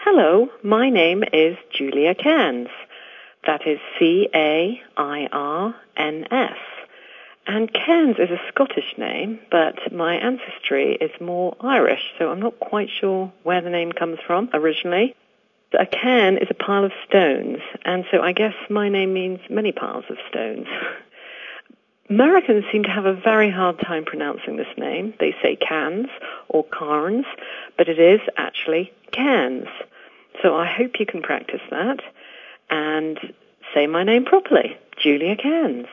Hello, my name is Julia Cairns. That is Cairns. And Cairns is a Scottish name, but my ancestry is more Irish, so I'm not quite sure where the name comes from originally. A cairn is a pile of stones, and so I guess my name means many piles of stones. Americans seem to have a very hard time pronouncing this name. They say Cairns or Carnes, but it is actually Cairns. So I hope you can practice that and say my name properly, Julia Cairns.